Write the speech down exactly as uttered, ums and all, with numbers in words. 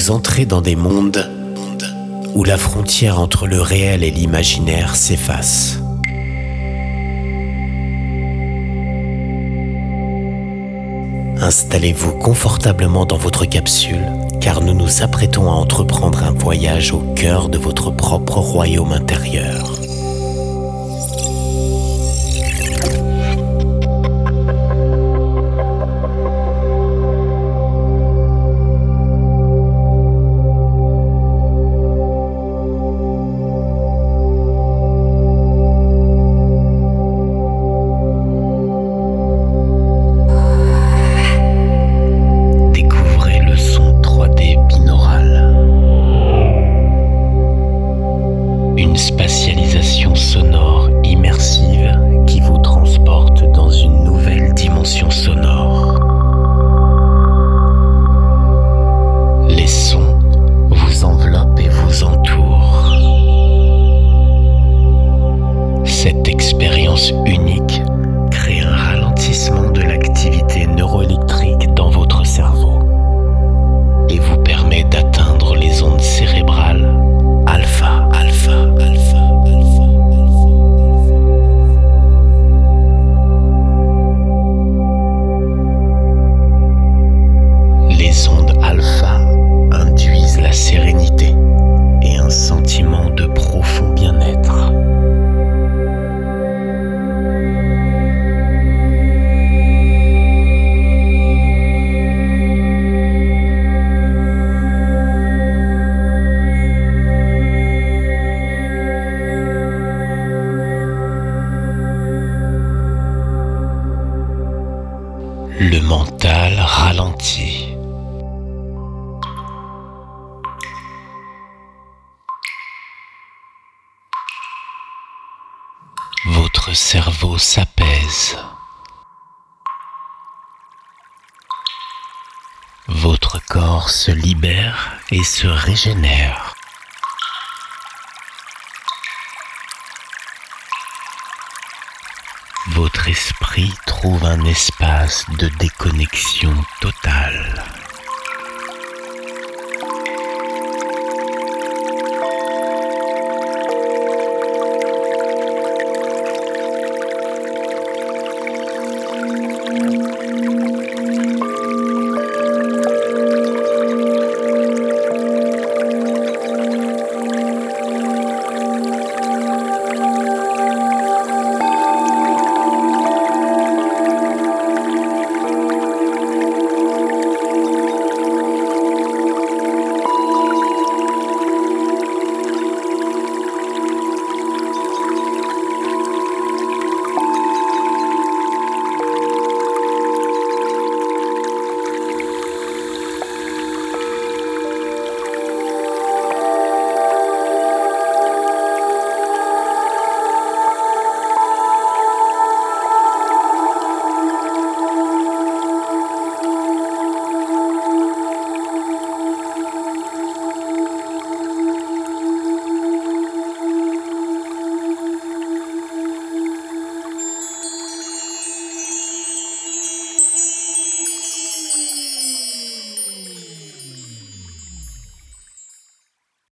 vous entrez dans des mondes où la frontière entre le réel et l'imaginaire s'efface. Installez-vous confortablement dans votre capsule, car nous nous apprêtons à entreprendre un voyage au cœur de votre propre royaume intérieur. Une spatialisation sonore immersive qui vous transporte dans une nouvelle dimension sonore. Les sons vous enveloppent et vous entourent. Cette expérience unique crée un ralentissement de l'activité neuroélectrique dans votre cerveau et vous permet d'atteindre les ondes cérébrales alpha, alpha, alpha, alpha, alpha. Les ondes alpha induisent la sérénité et un sentiment de profond bien-être. Le mental ralentit. Votre cerveau s'apaise. Votre corps se libère et se régénère. Votre esprit trouve un espace de déconnexion totale.